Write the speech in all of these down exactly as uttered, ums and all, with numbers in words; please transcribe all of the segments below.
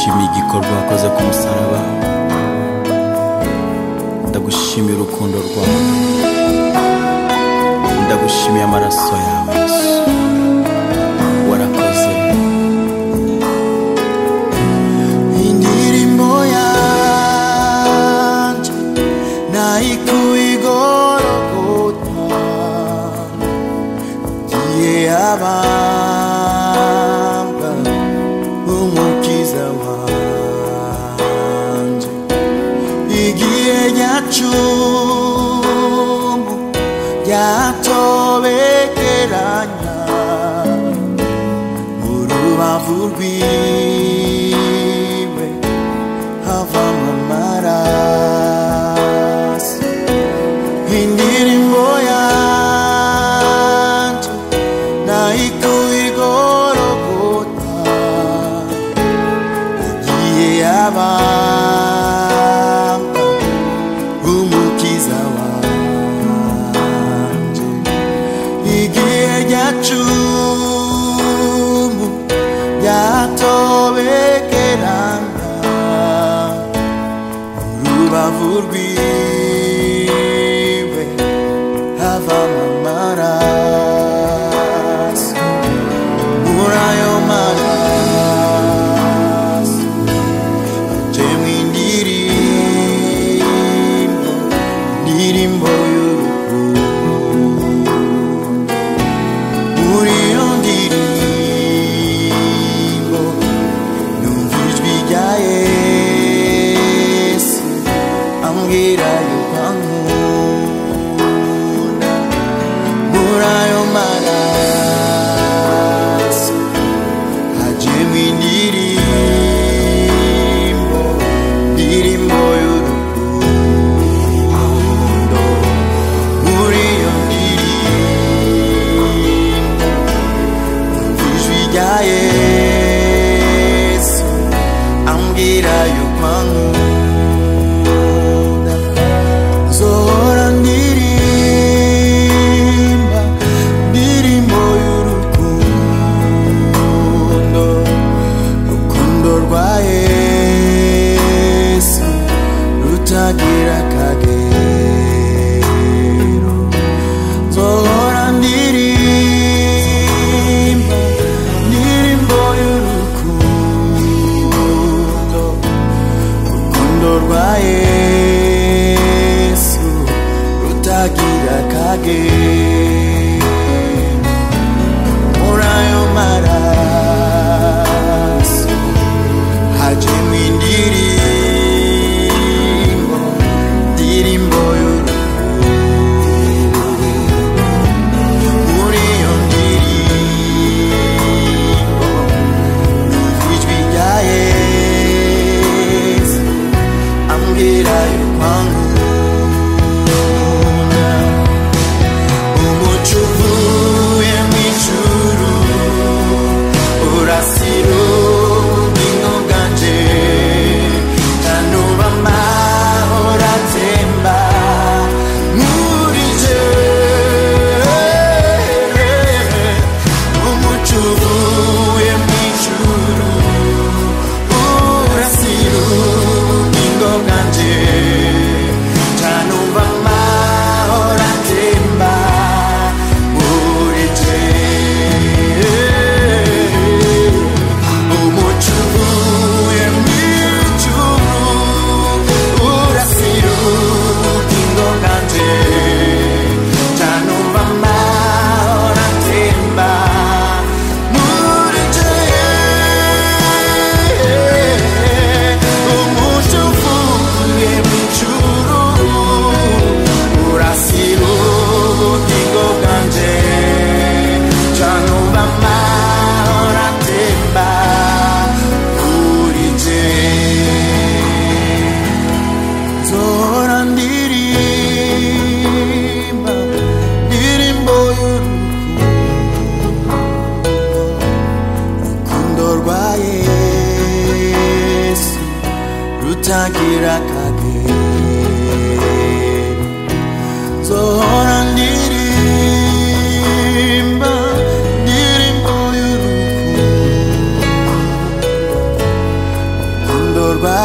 ndagushimiye igikorwa wakoze ku musaraba, ndagushimiye urukundo rwawe, ndagushimiye amaraso yawe Yesu, warakoze. Indirimbo yanje nayikuye i Golgotha, igihe abambwa umukiza wanje, igihe nyacumu ryatobekeranya mu rubavu rwiwe havamo amaraso. Indirimbo yanje nayikuye i Golgotha, igihe abambwa umukiza wanje, igihe nyacumu ryatobekeranya urubavu rwiwe havamo amaraso. Muri ayo maraso hajemwo indirimbo, indirimbo y'urukundo. Muri iyo ndirimbo numva ijwi rya Yesu ambwira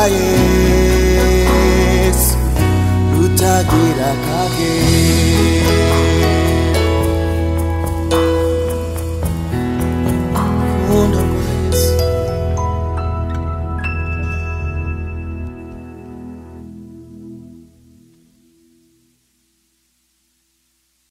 Yesu rutagira akagero